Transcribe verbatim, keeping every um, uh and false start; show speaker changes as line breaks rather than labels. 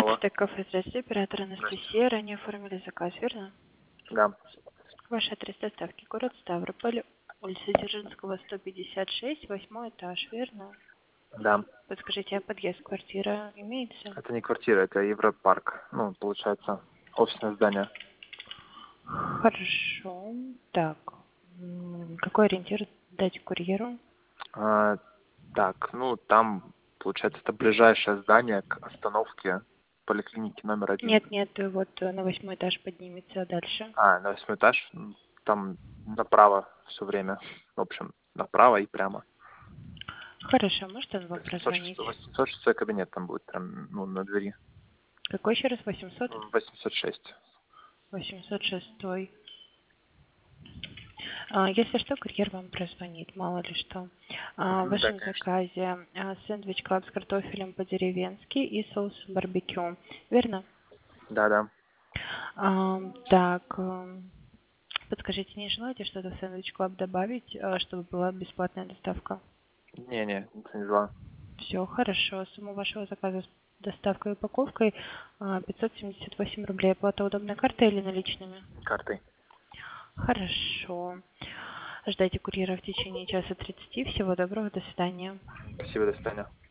Алло.
Экстек кафе, здравствуйте, оператор Анастасия. Ранее оформили заказ, верно?
Да.
Ваш адрес доставки город Ставрополь, улица Дзержинского, сто пятьдесят шесть, восьмой этаж, верно?
Да.
Подскажите, а подъезд квартира имеется?
Это не квартира, это Европарк. Ну, получается, офисное здание.
Хорошо. Так, м, какой ориентир дать курьеру?
А, так, ну, там, получается, это ближайшее здание к остановке поликлиники номер один.
Нет, нет, вот э, на восьмой этаж поднимется, а дальше?
А, на восьмой этаж. М, Там направо все время. В общем, направо и прямо.
Хорошо, может он вам
восемьсот
прозвонить?
шестой, восемьсот шестой кабинет там будет, прям, ну, на двери.
Какой еще раз? восемьсот?
восемьсот шесть.
восемьсот шестой. А, Если что, курьер вам прозвонит, мало ли что. А, В
Мгм, да,
вашем
конечно.
заказе а, сэндвич клаб с картофелем по-деревенски и соусом барбекю, верно?
Да, да.
А, Так, эм, подскажите, не желаете что-то в сэндвич клаб добавить, а, чтобы была бесплатная доставка?
Не-не, это не два.
Все, хорошо. Сумма вашего заказа с доставкой и упаковкой а, пятьсот семьдесят восемь рублей. Оплата удобной картой или наличными?
Картой.
Хорошо. Ждайте курьера в течение часа тридцати. Всего доброго, до свидания.
Спасибо, до свидания.